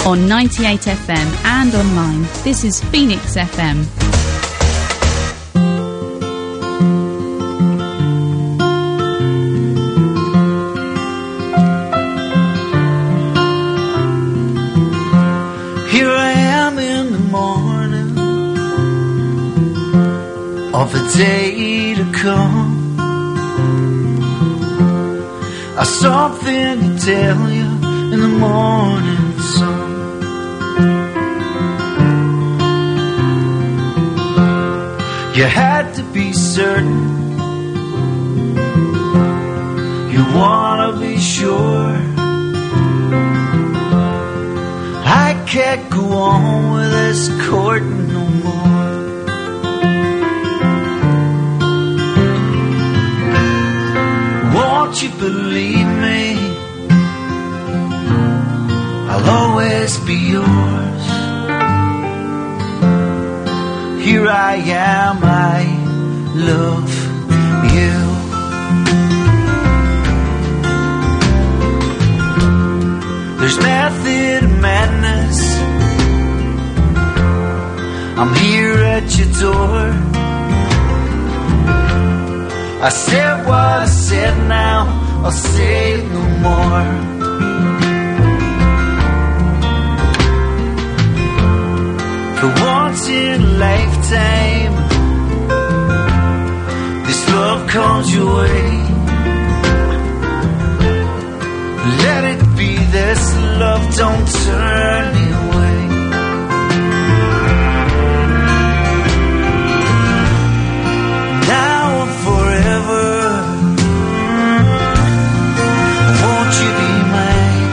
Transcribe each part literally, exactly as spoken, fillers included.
on ninety-eight F M and online. This is Phoenix F M. Here I am in the morning of a day to come. I've something to tell you in the morning sun. You had to be certain, you wanna be sure. I can't go on with this courting no more. Won't you believe me? I'll always be yours. Here I am, I love you. There's method and madness. I'm here at your door. I said what I said, now I'll say it no more. For once in a lifetime, this love comes your way. Let it be this love, don't turn me away. Now and forever, won't you be mine?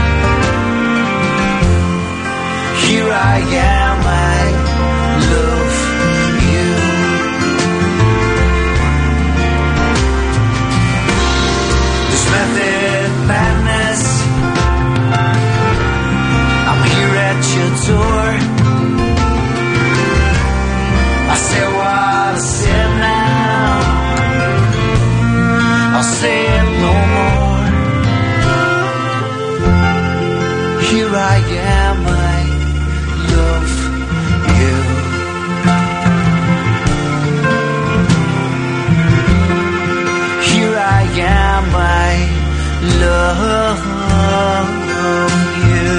Here I am, I love you. There's method madness. I'm here at your door. I said what I said, now I'll say it no more. Here I am, I love you. Here I am, I love you.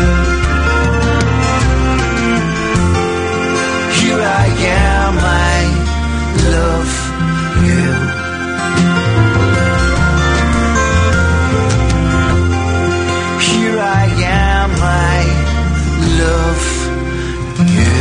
Here I am, I love you. Here I am, I love you.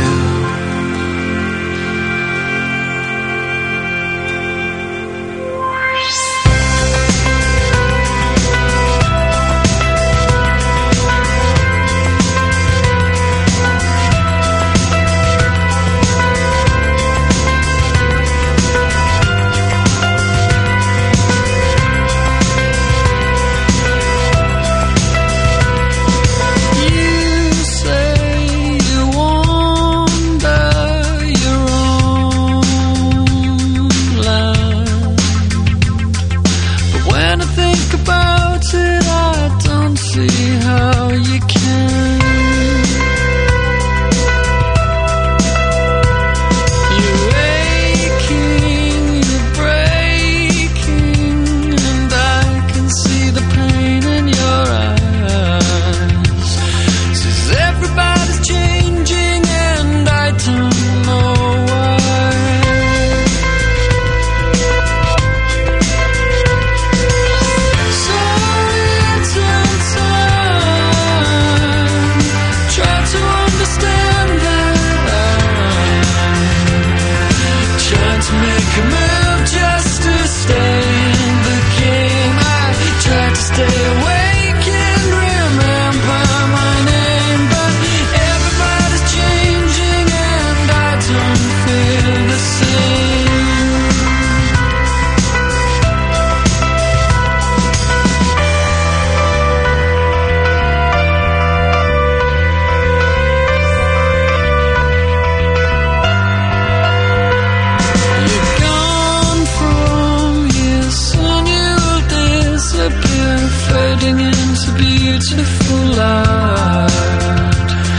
fading into beautiful light.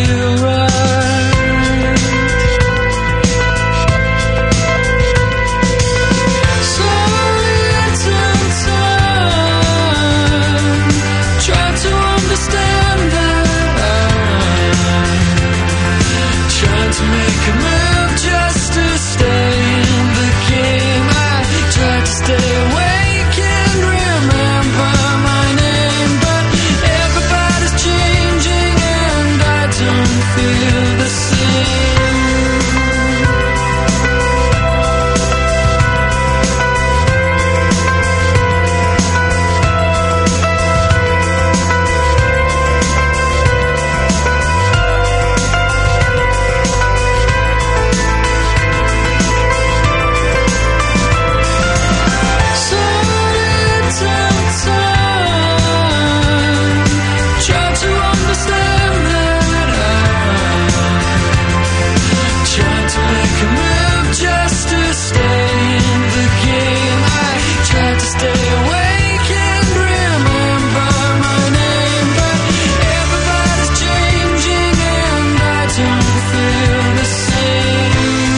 feel right. So little time, try to understand that. Trying to make a move just to stay in the game. I tried to stay awake and remember my name, but everybody's changing and I don't feel the same. So little time, try to understand that. I tried to make a move just to stay in the game. I tried to stay awake and remember my name, but everybody's changing and I don't feel the same.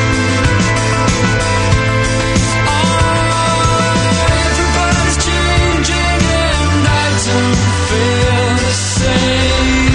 Everybody's changing and I don't feel the same.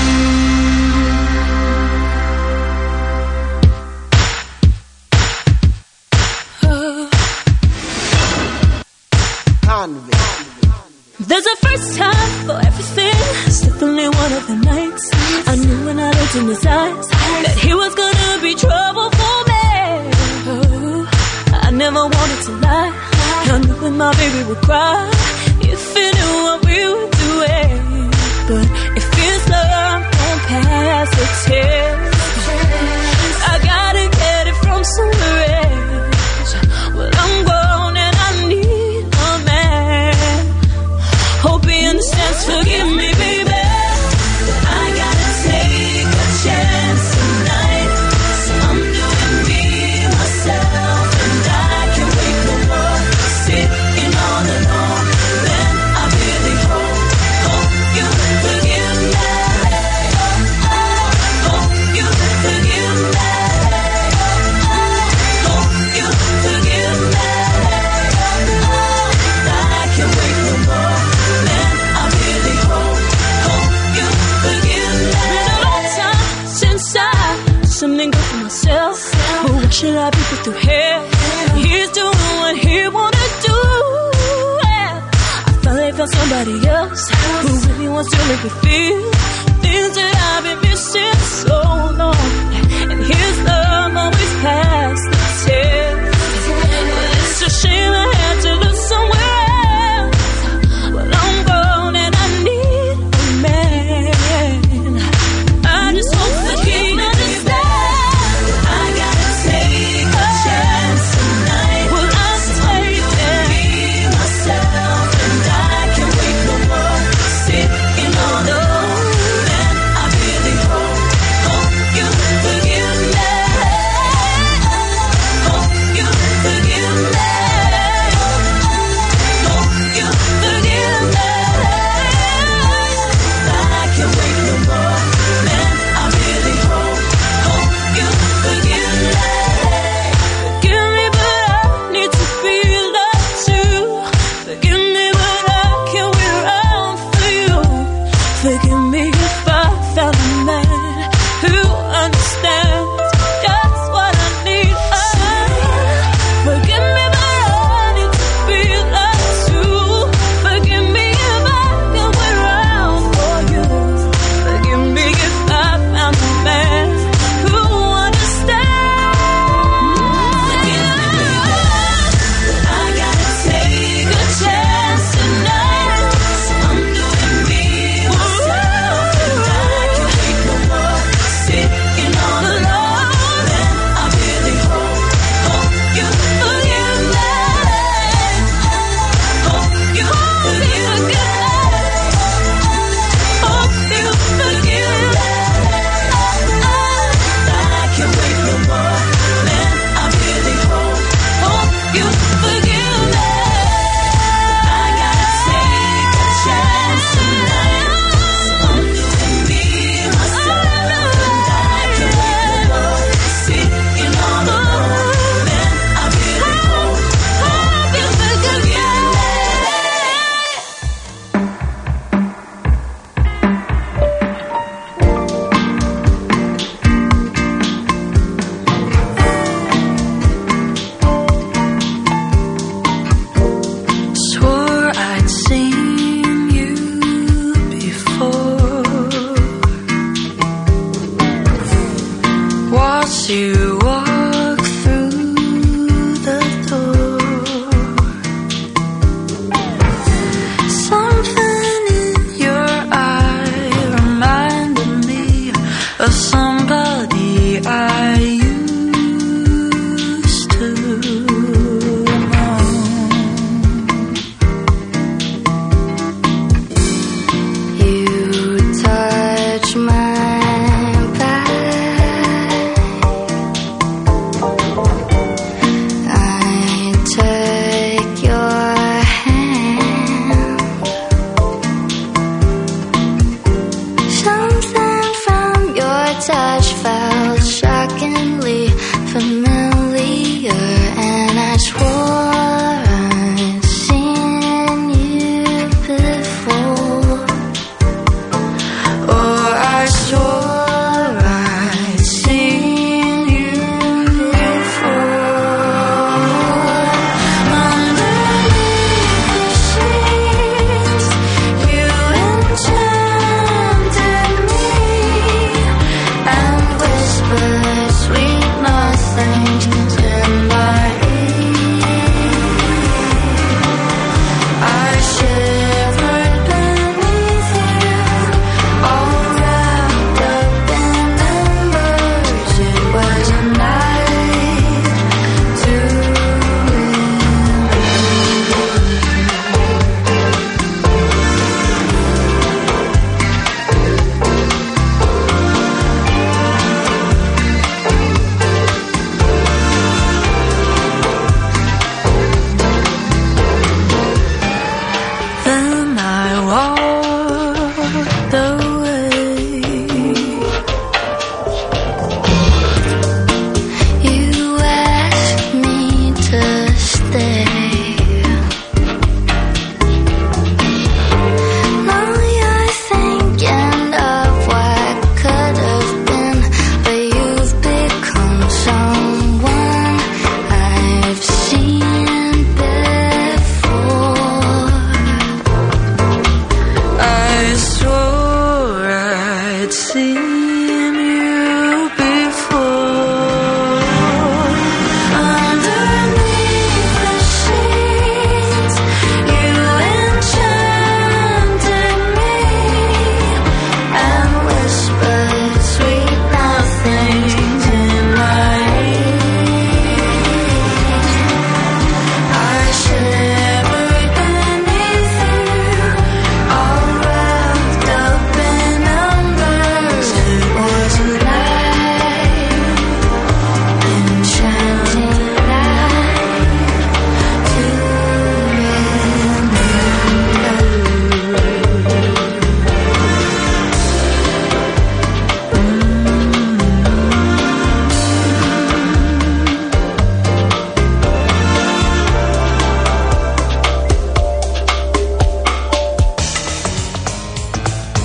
There's a first time for everything. It's definitely one of the nights I knew when I looked in his eyes that he was gonna be trouble for me. Oh, I never wanted to lie. I knew when my baby would cry if he knew what we were doing. But if his love won't pass the test, I gotta get it from somewhere else. Well, I'm grown and I need a man. Hope he understands, forgive me, baby. I gotta take a chance tonight. So I'm doing me, myself, and I can't wait no more. Sitting all alone, then I really hope, hope you forgive me. Oh, oh, hope you forgive me. Oh, oh, hope you forgive me. Oh, I can't wait no more. Man, I really hope, hope you forgive me. Been a long time since I did something good for myself. But what should I be put through hell? He's doing what he wanna do. I finally found somebody else who really wants to make me feel things that I've been missing so long. And his love always passed the test. It's a shame I had to look somewhere else. Well, I'm grown and I need a man. I just hope that he understands. I gotta take a chance tonight. Well, I'm taking me, myself, and I can't wait no more. Sitting all alone, and I really hope, hope you forgive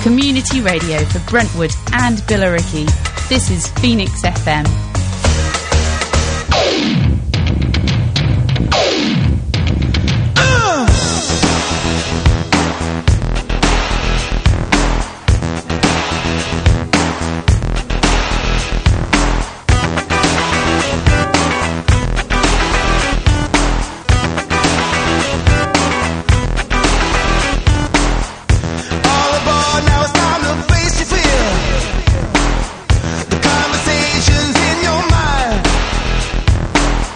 Community radio for Brentwood and Billericay. This is Phoenix F M. Conversations in your mind.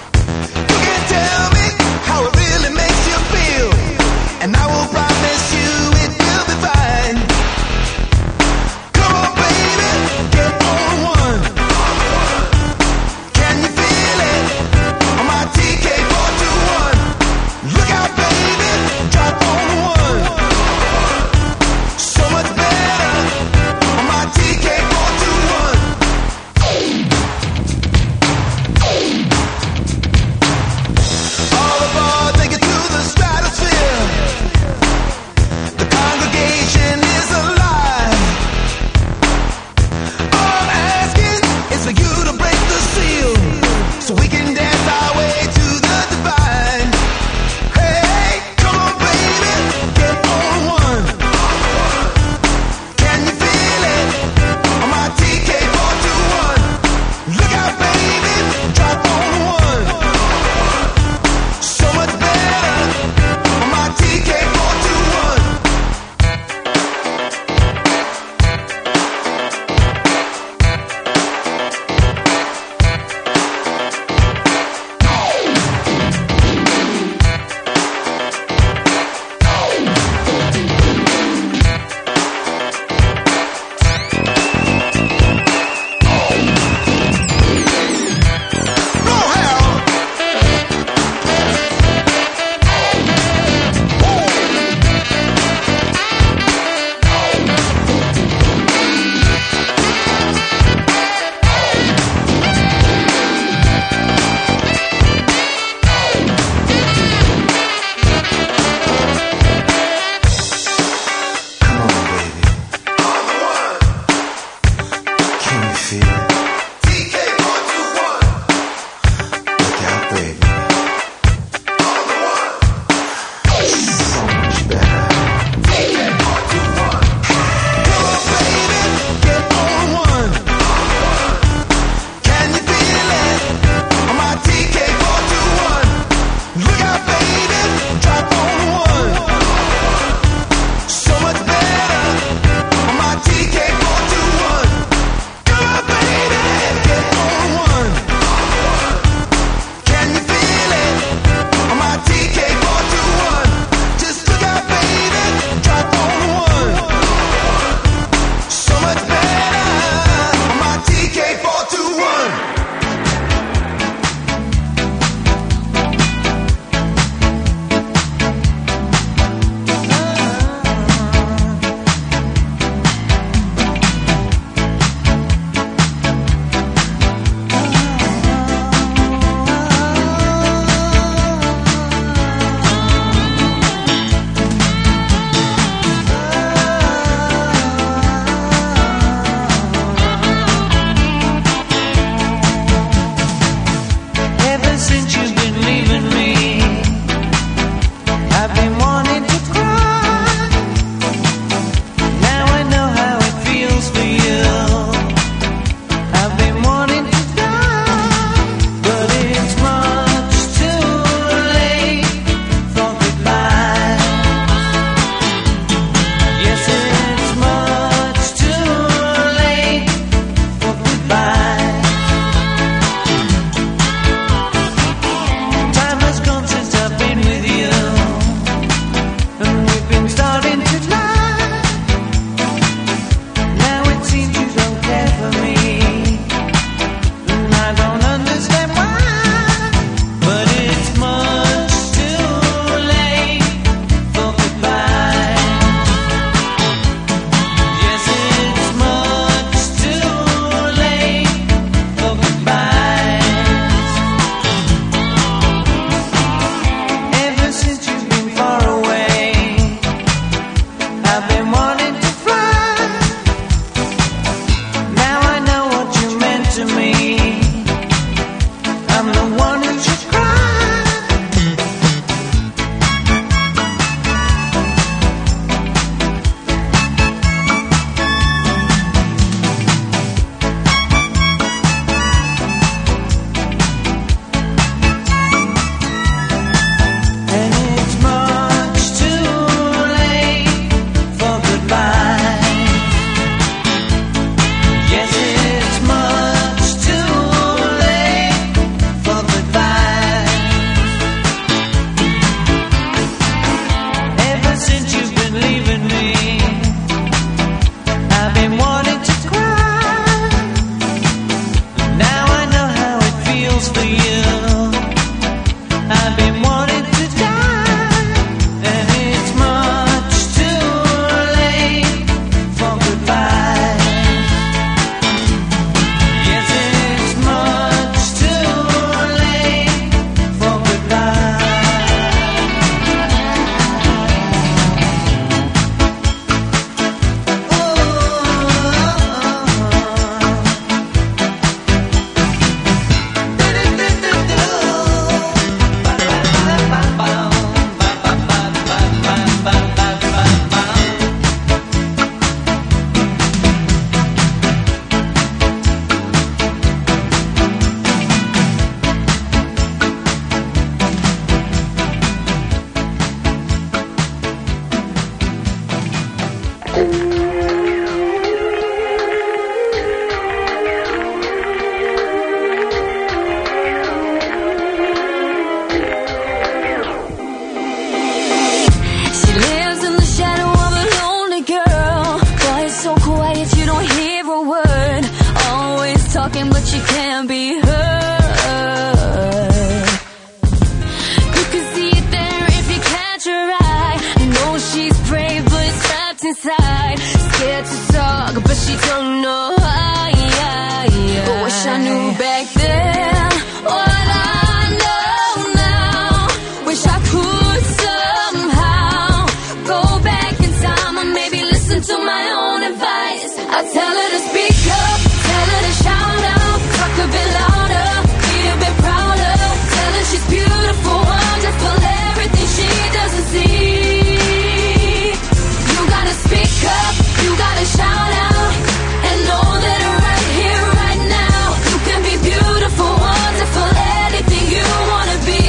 she don't know. Wish I knew back then what I know now. Wish I could somehow go back in time and maybe listen to my own advice. I tell her to speak up, tell her to shout out, talk a bit louder, be a bit prouder. Tell her she's beautiful, wonderful, everything she doesn't see. You gotta speak up, you gotta shout out, and know that right here, right now, you can be beautiful, wonderful, anything you wanna be.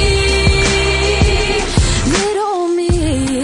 Little me.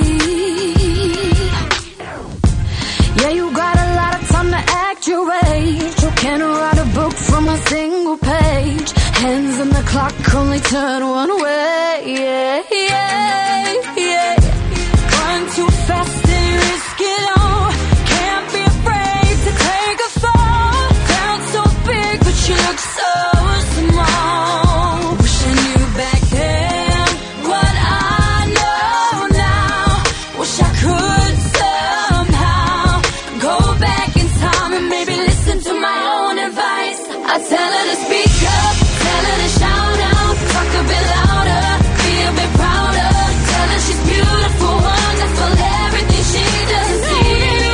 Yeah, you got a lot of time to act your age. You can't write a book from a single page. Hands on the clock, only turn one way. Yeah, yeah, yeah. Run too fast and risk it all. Can't be afraid to take a fall. Down so big, but you look so small. Wish I knew back then what I know now. Wish I could somehow go back in time and maybe listen to my own advice. I tell her to speak up, tell her to shout out, talk a bit louder, be a bit prouder. Tell her she's beautiful, wonderful, everything she doesn't see.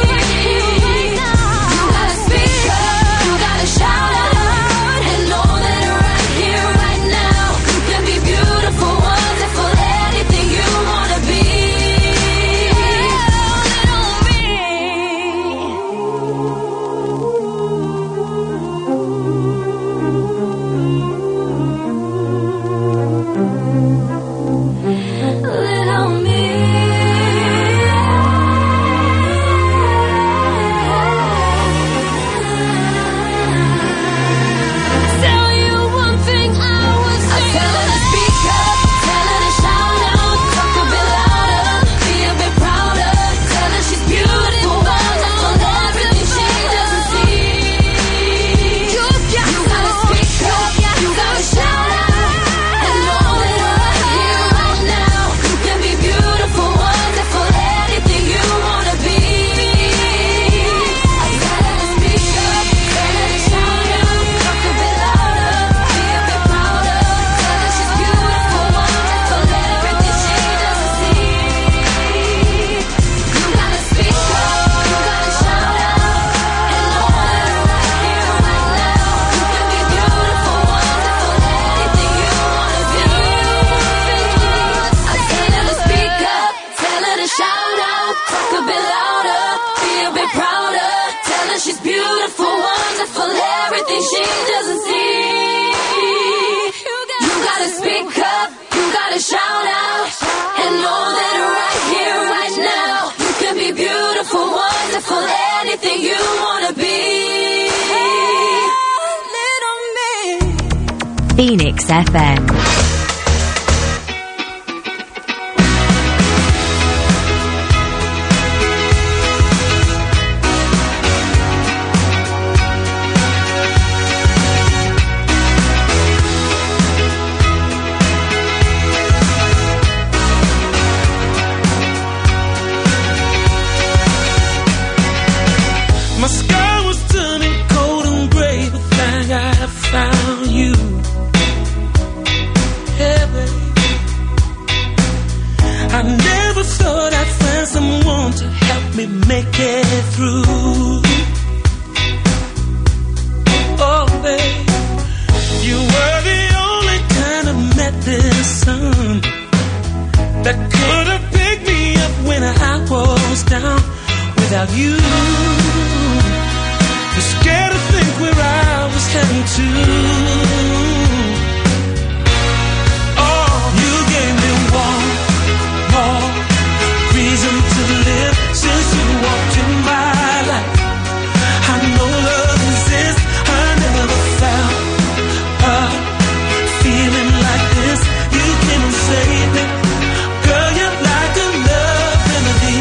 You gotta speak up, you gotta shout out, and know that right here, right now, you can be beautiful, wonderful, anything you wanna be. Little me. Little me. Tell you one thing I would say. I tell her to speak up, tell her to shout out, talk a bit louder, be a bit prouder. Tell her she's beautiful, wonderful, everything she doesn't see. You gotta speak up, you gotta shout out, and know that right here, right now, you can be beautiful, wonderful, anything you wanna be. I tell her to speak up, tell her to shout out, talk a bit louder, be a bit prouder. Tell her she's beautiful, wonderful, everything she doesn't see. You gotta speak up, you gotta shout out, and know that right here, right now, you can be beautiful, wonderful, anything you wanna be. I tell her to speak up, tell her to shout out, talk a bit louder, be a bit prouder. Tell her she's beautiful, wonderful, everything she doesn't see. You gotta speak up, you gotta shout out, and know that right here, right now, you can be beautiful, wonderful, anything you wanna be. Little me. Phoenix F M. My sky was turning cold and gray, but thank God I found you. Yeah, baby. I never thought I'd find someone to help me make it through. Oh, babe, you were the only kind of medicine that could have picked me up when I was down. Without you, I'm scared to think where I was heading to. Oh, you gave me one more reason to live since you walked in my life. I know love exists, I never felt a feeling like this. You came and saved me, girl, you're like a love remedy.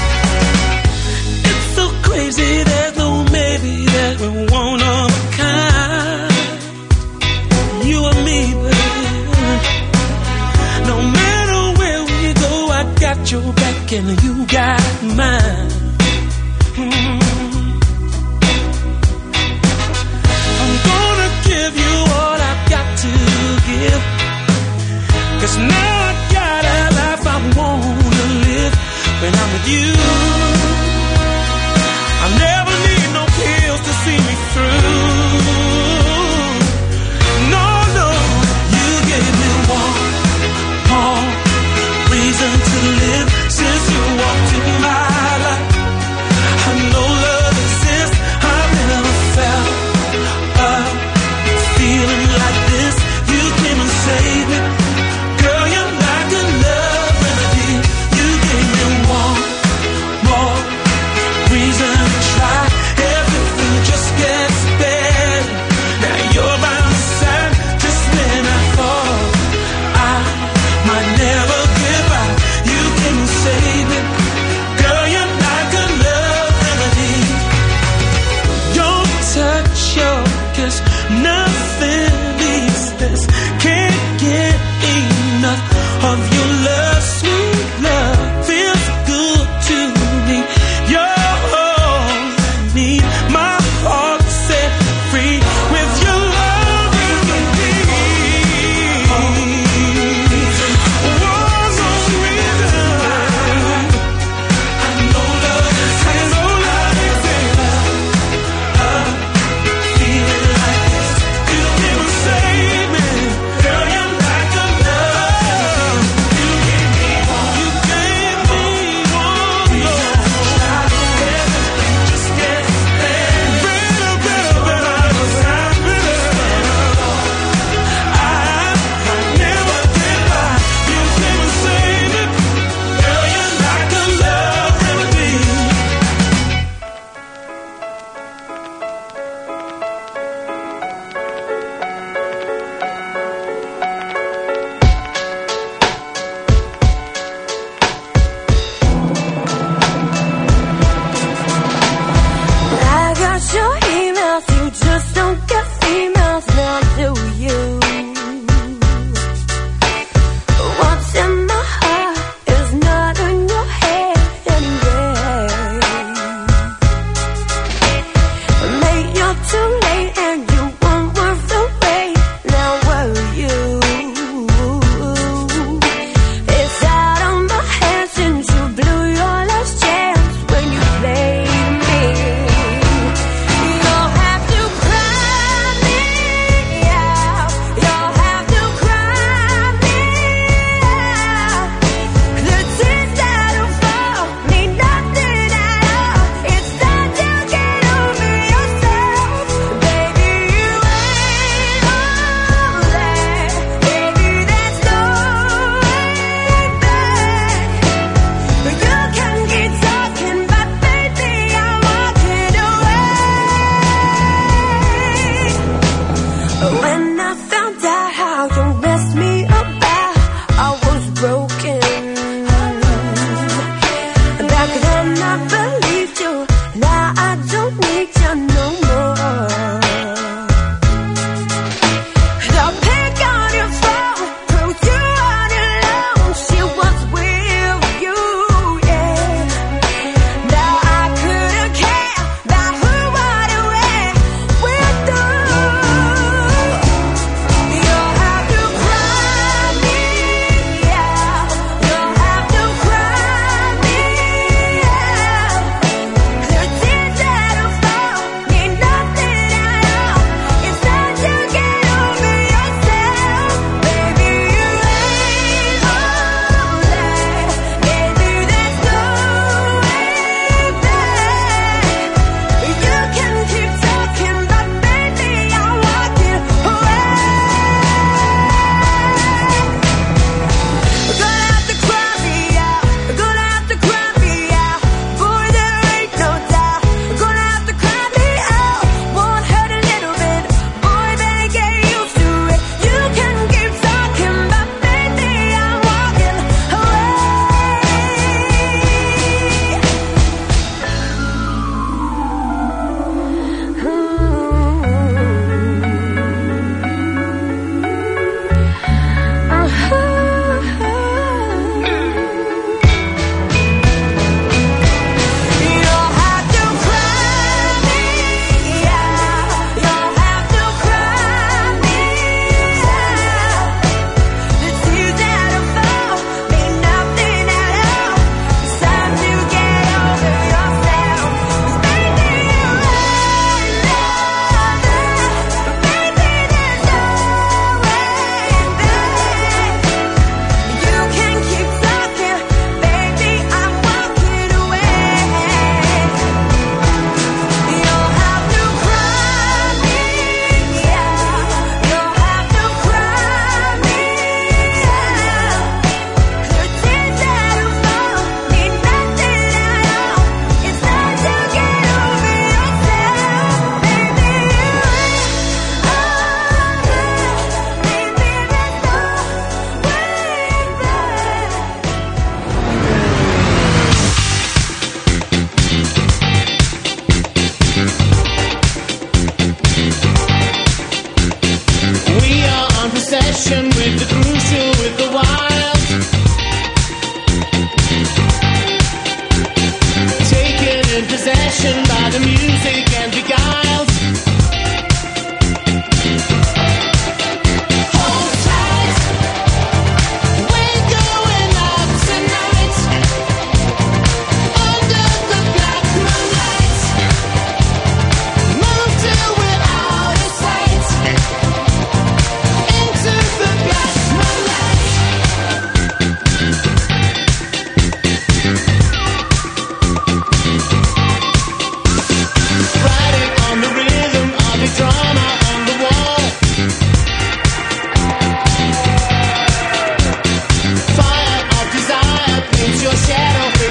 It's so crazy, there's no maybe that we're one of a kind. You and me, baby. No matter where we go, I got your back and you got mine. Mm-hmm.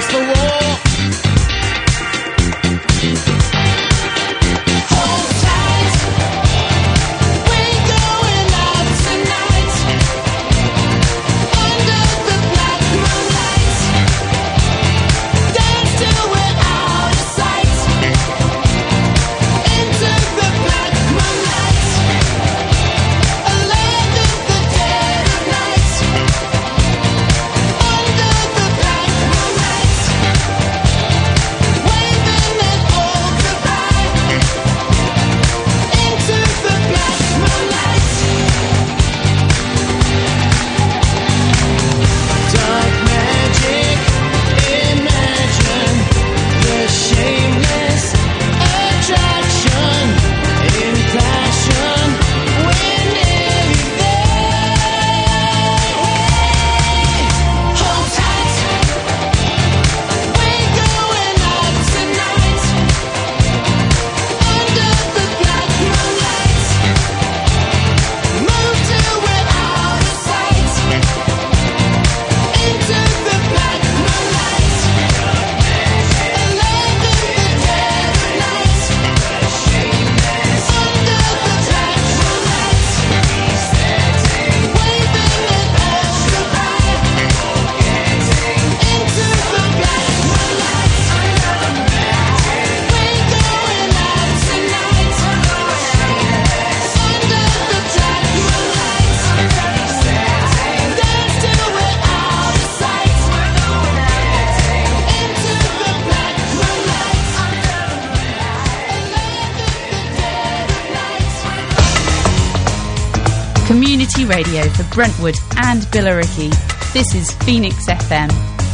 for war. Hold tight, we're going out tonight. Under the black moonlight, dance till we're out of sight. Into the black moonlight, a land of the dead of night. Under the black moonlight, waving an old goodbye. Into the black moonlight. Dark magic, imagine the shameless attraction. In passion, we're nearly there. Hold tight, we're going out tonight. Under the black moonlight, move till we're out of sight. Into the black moonlight, a land of the dead of night. Under the black moonlight, waving an old goodbye. Into the black moonlight, we're going out tonight. Under the black moonlight, dance till we're out of sight. Into the black moonlight, a land of the dead of night. Community radio for Brentwood and Billericay. This is Phoenix F M.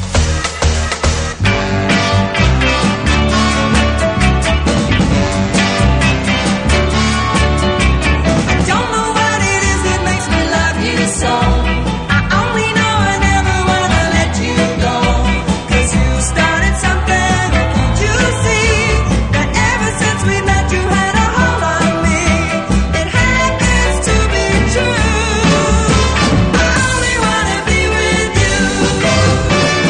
Don't know what it is that makes me love you so. I only know I never wanna let you go. 'Cause you started something, can't you see? That ever since we met you had a hold on me. It happens to be true. I only wanna be with you.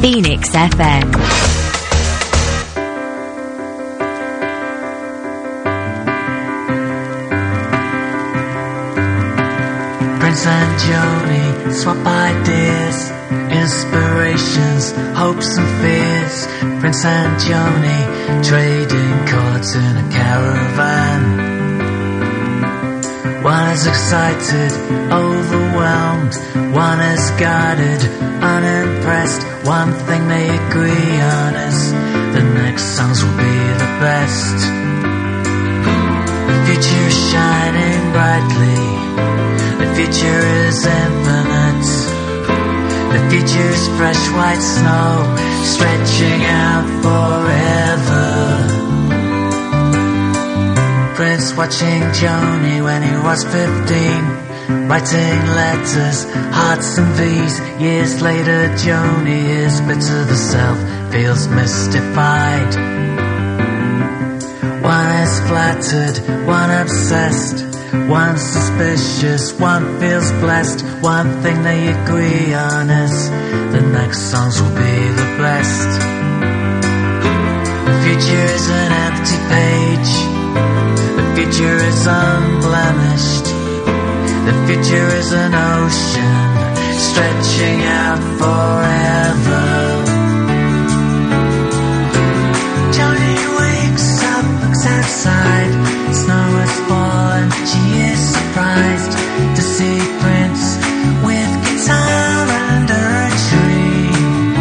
Phoenix F M. Prince and Joni swap ideas, inspirations, hopes and fears. Prince and Joni trading cards in a caravan. One is excited, overwhelmed. One is guarded, unimpressed. One thing they agree on is the next songs will be the best. The future is shining brightly. The future is infinite. The future is fresh white snow, stretching out forever. Prince watching Joni when he was fifteen, writing letters, hearts and V's. Years later Joni is bitter, the self feels mystified. One is flattered, one obsessed, one suspicious, one feels blessed. One thing they agree on is the next songs will be the best. The future is an empty page. The future is unblemished. The future is an ocean stretching out forever. Joni wakes up, looks outside. Snow has fallen, she is surprised to see Prince with guitar under a tree.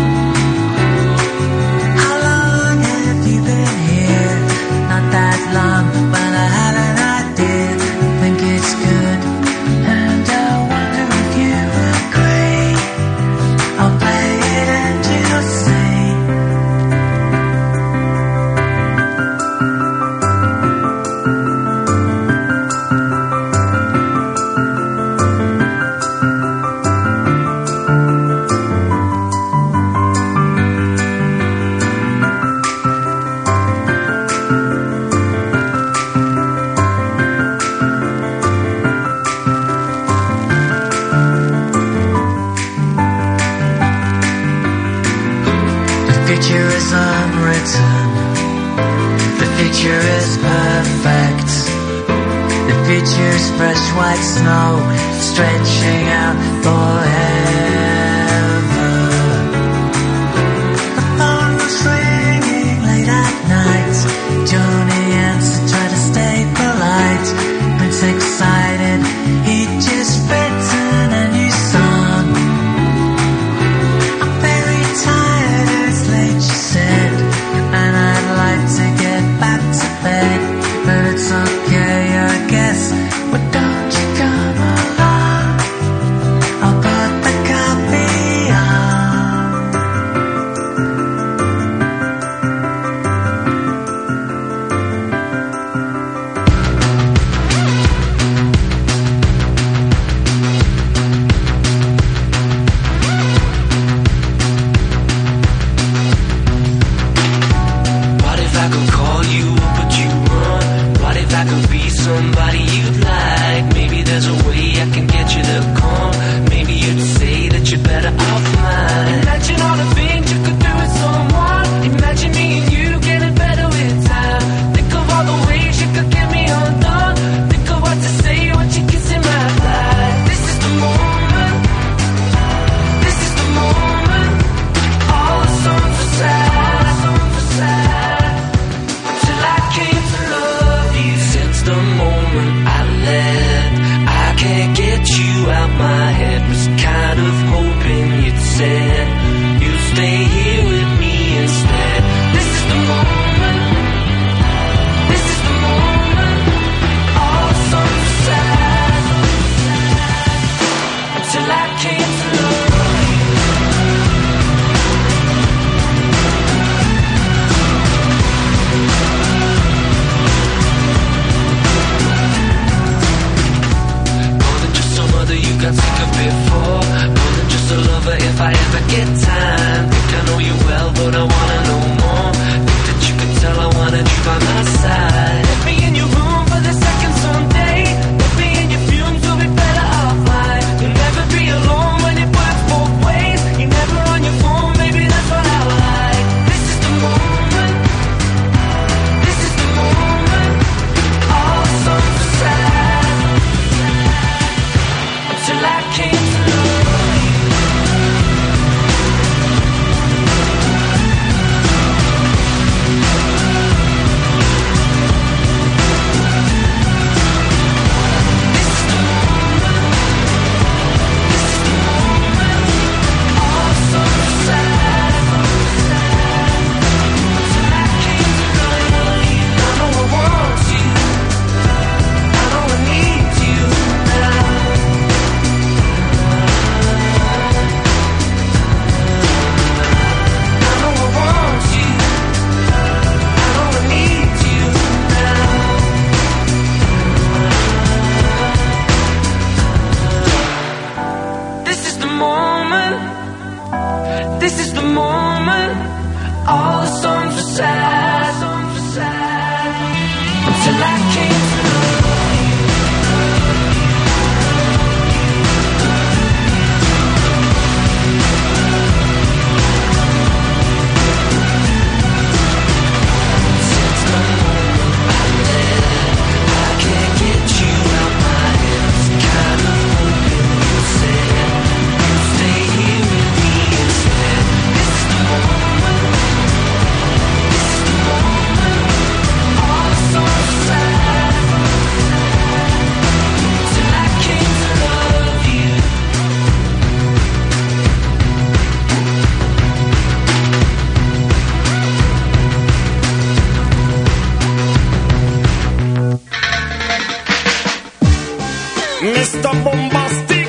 How long have you been here? Not that long, but I have an idea. I think it's good, and I wonder if you agree. I'll play it and you'll sing. The future is unwritten. The future is perfect. The future is fresh white snow stretching out forever. The phone was ringing late at night. Joni answered, tried to stay polite. Prince excited, he'd just written a new song. I'm very tired, it's late, she said, and I'd like to get back to bed, but it's okay, I guess. Well, don't you come along? I'll put the copy on. What if I could call you up but you run? What if I could be somebody you'd like? Maybe there's a way I can get you to come. Maybe you'd say that you're better off mine. Imagine all the things you could do with someone. Imagine me and you getting better with time. Think of all the ways you could get me undone. Think of what to say when you're kissing my life. This is the moment. This is the moment. All the songs are sad. Songs are sad. Till I came to love you. Since the moment I left, I can't get you out my head. Was kind of hoping you'd said you'd stay here with me instead. This is the moment. This is the moment. All the songs are sad. Until I came to love you. More than just some other you got sick of before. More than just a lover if I ever get time. Think I know you well, but I wanna know more. Think that you could tell I wanted you by my side. Let me in your room for the second someday. Let me in your fumes, we'll be better offline. You'll never be alone when it works both ways. You're never on your phone, maybe that's why Mister Bombastic.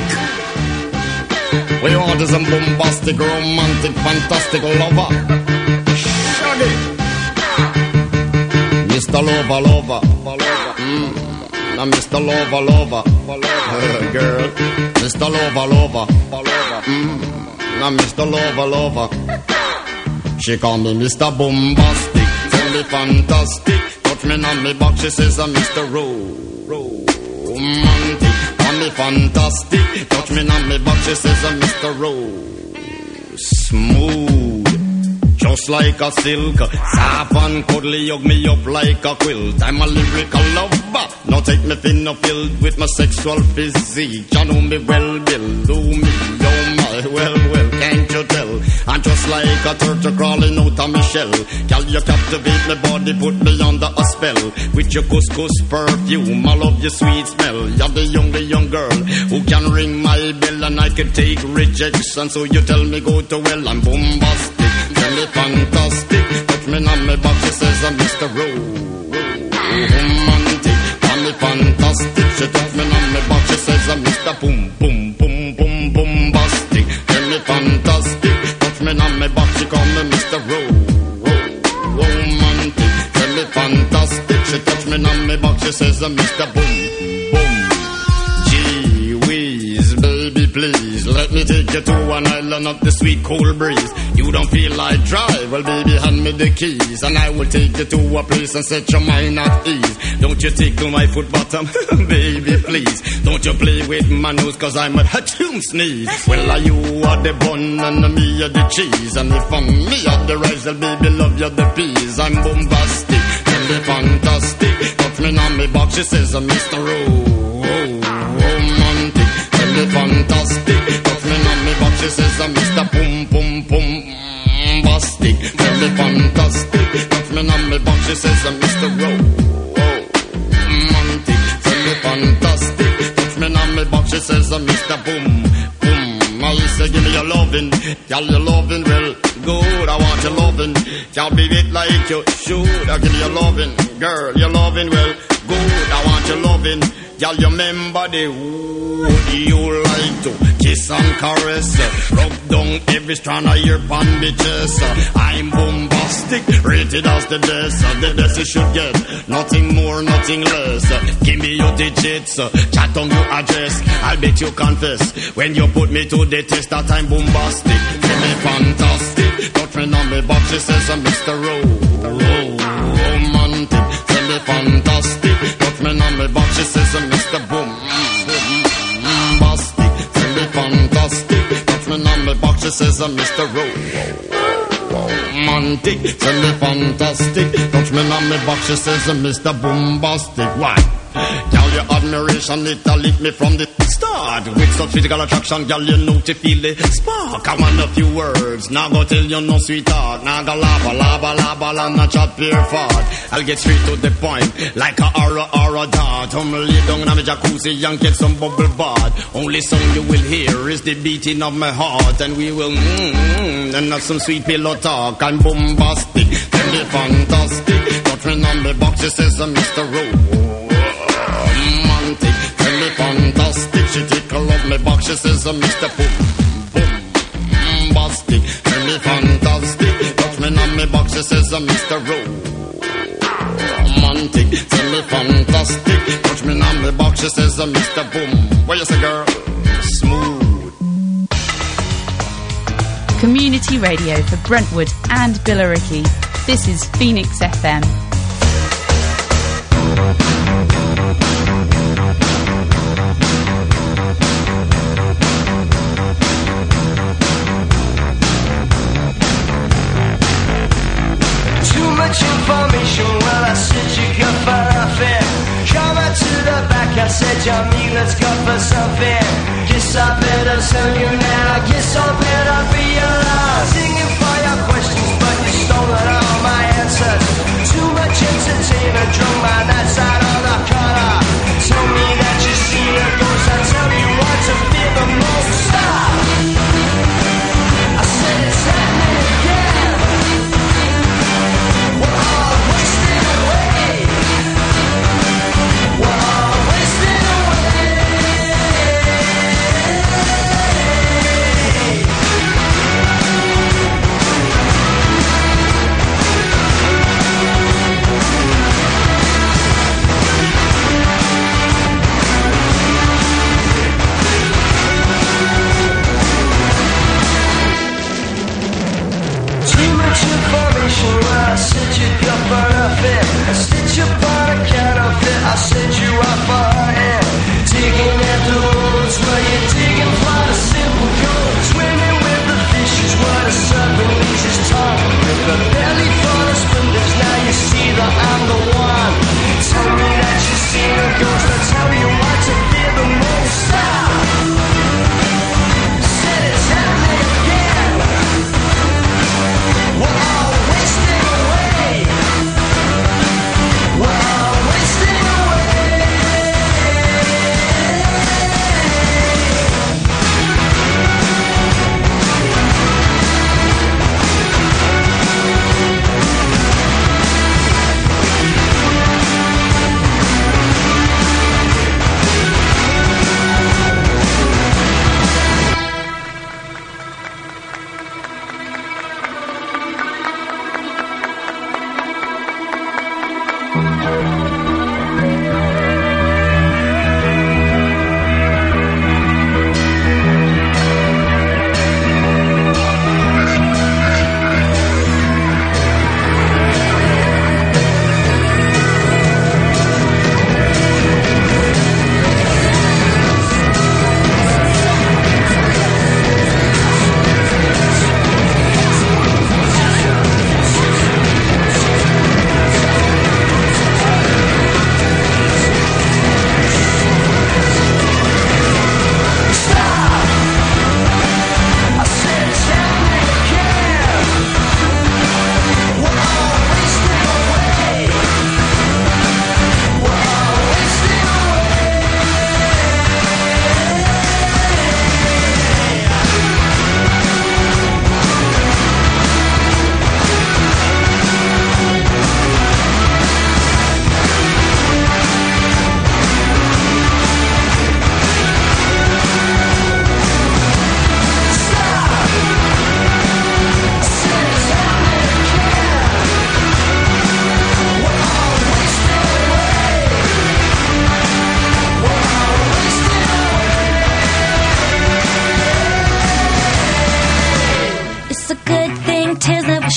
We want is a bombastic, romantic, fantastic lover. Shaggy. Mister Lover, lover. Mm. Now Mister Lover, lover. Uh, girl. Mister Lover, lover. Mm. Now Mister Lover, lover. She call me Mister Bombastic. Tell me fantastic. Touch me on me back. She says I'm Mister Romantic. Call me fantastic. Touch me on me back. She says I'm Mister Rose. Smooth. Just like a silk, soft and cuddly, hug me up like a quilt. I'm a lyrical lover. Now take me thin or filled with my sexual physique. You know me well, Bill. Do me, oh my, well, well, can't you tell? I'm just like a turtle crawling out of my shell. Girl, you captivate my body, put me under a spell. With your couscous perfume, I love your sweet smell. You're the young, the young girl who can ring my bell, and I can take rejection. So you tell me go to well, I'm bombastic. Tell me fantastic, touch me on me back, she says I'm Mister Romantic. Tell me fantastic, she touch me on me back, she says I'm Mister Boom, boom, boom, boom, bombastic. Tell me fantastic, touch me on me back, she call me Mister Romantic. Tell me fantastic, she touch me on me back, she says I'm Mister Boom, boom. Gee whiz, baby please, let me take you to an island of the sweet cold breeze. You don't feel like drive, well baby hand me the keys, and I will take you to a place and set your mind at ease. Don't you tickle my foot bottom, baby please. Don't you play with my nose, cause I'm a hatchoon sneeze. Well are you are the bun and me are the cheese, and if I'm me are the rice, well baby love you the peas. I'm bombastic, tell me fantastic. Touch me on me box, she says I'm Mister Romantic. Tell me fantastic, touch me on me box, she says I'm Mister Boom Boom Boom. Bombastic, tell me fantastic. Touch me on me back, she says I'm Mister Romantic. Tell me fantastic. Touch me on me back, she says I'm Mister Boom Boom. I say give me your lovin', y'all your lovin' well good. I want your lovin', y'all be it like you should. I give me your lovin', girl, your lovin' well good. I want your lovin', y'all you remember the would you like to kiss and caress, rub down every strand of your bandages. I'm bombastic, rated as the best. The best you should get, nothing more, nothing less. Give me your digits, chat on your address. I'll bet you confess when you put me to the test that I'm bombastic. Give me fantastic, touch me on me box, she says I'm Mister Romantic. Tell me fantastic, touch me on me box, she says I'm Mister Boom. Fantastic, touch me on me box, she says I'm Mister Romantic. Tell me fantastic, touch me on me box, she says I'm Mister Bombastic. Why? Girl, your admiration, it a lit me from the start. With such physical attraction, girl, you know to feel the spark. I want a few words, now go tell you no sweetheart. Now go lava, lava, lava, and not chat pure fart. I'll get straight to the point, like a aura, aura dart. I'm lay down in my jacuzzi and get some bubble bath. Only song you will hear is the beating of my heart. And we will mmm, and have some sweet pillow talk. I'm bombastic, tell me fantastic. Touch me on the box, she says I'm Mister Romantic. Tell me fantastic, she tickle up my box, she says I'm Mister Boom Bombastic. Tell me fantastic, touch me on my box, she says I'm Mister Romantic. Tell me fantastic, touch me on my box, she says I'm Mister Boom. What you say, girl? Smooth. Community radio for Brentwood and Billericay. This is Phoenix F M. Information, well I said you go for nothing. Come out to the back, I said Johnny, let's go for something. Guess I better tell you now, guess I better realize. Singing for your questions, but you stolen all my answers. Too much entertainment, drunk by that side of the corner. Told me that you see the ghost, I tell you what to feel the most. Stop! I said it's happening again. We're all wasting away. We're all wasting away.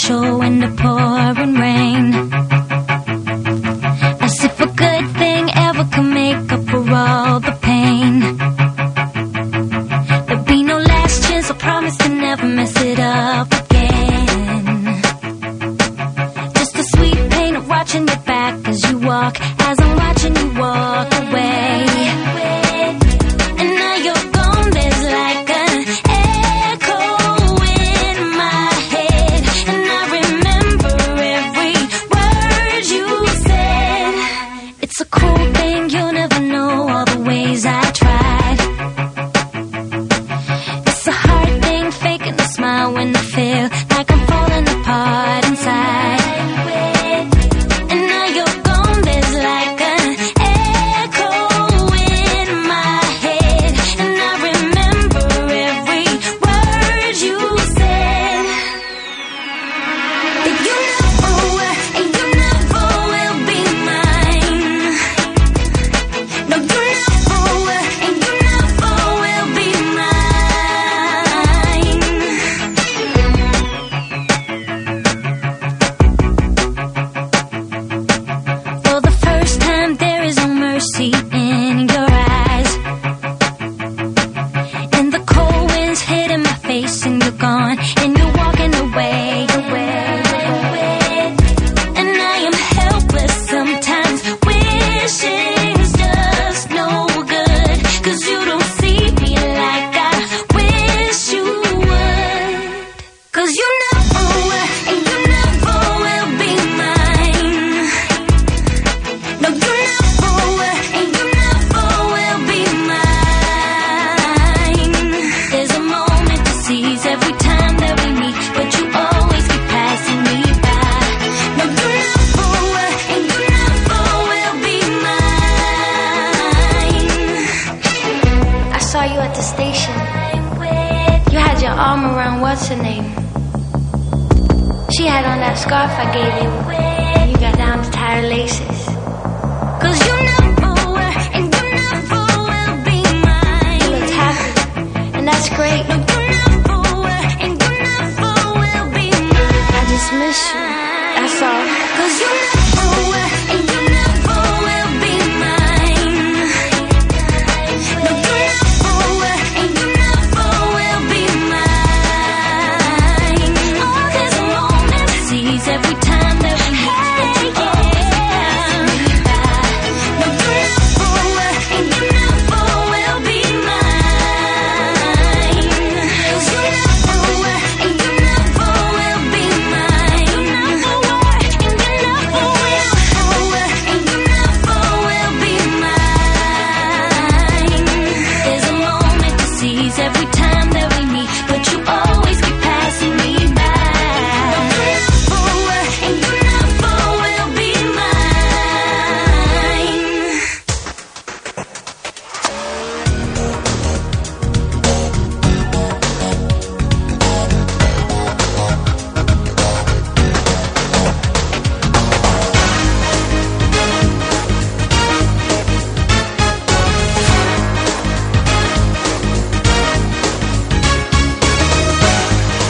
show in the pouring rain. As if a good thing ever could make up for all the pain. There'll be no last chance, I promise to never mess it up again. Just the sweet pain of watching your back as you walk, as I'm watching you walk away. And now you're gone, there's like an echo in my head, and I remember every word you said. It's a cool thing, you'll never know all the ways I tried. It's a hard thing, faking a smile when I feel like I'm falling apart inside. And now you're gone, there's like an echo in my head, and I remember every word you said. That you never were, and you never will be mine. No, you never were, and you never will be mine. For the first time, there is no mercy in your eyes. And the cold winds hitting my face, and you're gone, and you're walking away, away. And I am helpless sometimes, wishing it's just no good. 'Cause you don't see me like I wish you would. 'Cause you never were, and you never will be mine. No, you never were, and you never will be mine. There's a moment to seize every time that we meet, but you always keep passing me by. No, you never were, and you never will be mine. I saw you at the station. You had your arm around what's her name? She had on that scarf I gave you. And you got down to tie her laces.